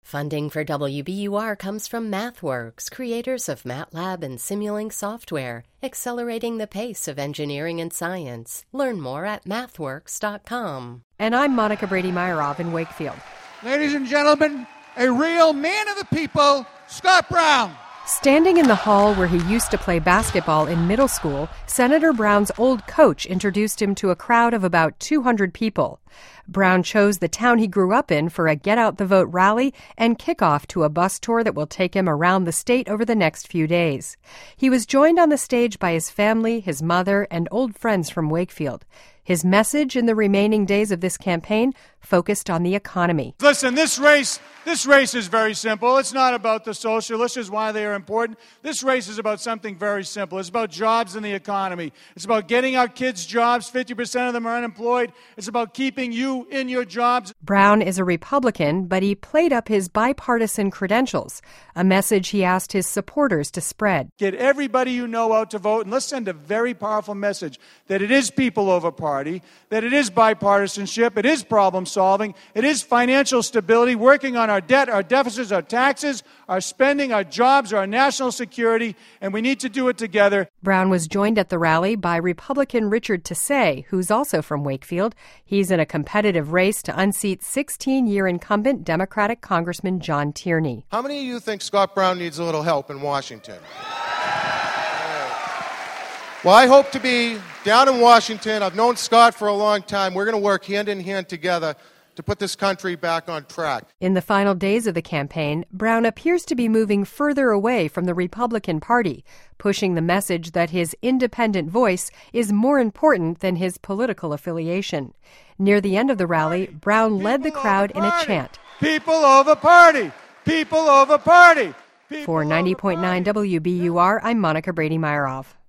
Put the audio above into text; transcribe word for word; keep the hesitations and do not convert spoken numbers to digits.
Funding for W B U R comes from MathWorks, creators of MATLAB and Simulink software, accelerating the pace of engineering and science. Learn more at mathworks dot com. And I'm Monica Brady-Meyerov in Wakefield. Ladies and gentlemen, a real man of the people, Scott Brown. Standing in the hall where he used to play basketball in middle school, Senator Brown's old coach introduced him to a crowd of about two hundred people. Brown chose the town he grew up in for a Get Out the Vote rally and kickoff to a bus tour that will take him around the state over the next few days. He was joined on the stage by his family, his mother, and old friends from Wakefield. His message in the remaining days of this campaign focused on the economy. Listen, this race, this race is very simple. It's not about the socialists, is why they are important. This race is about something very simple. It's about jobs in the economy. It's about getting our kids jobs. fifty percent of them are unemployed. It's about keeping you in your jobs. Brown is a Republican, but he played up his bipartisan credentials, a message he asked his supporters to spread. Get everybody you know out to vote, and let's send a very powerful message that it is people over party, that it is bipartisanship, it is problem solving, it is financial stability, working on our debt, our deficits, our taxes, our spending, our jobs, our national security, and we need to do it together. Brown was joined at the rally by Republican Richard Tassay, who's also from Wakefield. He's in a competitive race to unseat sixteen-year incumbent Democratic Congressman John Tierney. How many of you think Scott Brown needs a little help in Washington? Well, I hope to be down in Washington. I've known Scott for a long time. We're going to work hand in hand together to put this country back on track. In the final days of the campaign, Brown appears to be moving further away from the Republican Party, pushing the message that his independent voice is more important than his political affiliation. Near the end of the rally, Brown led the crowd in a chant. People over party! People over party! For ninety point nine W B U R, I'm Monica Brady-Meyerov.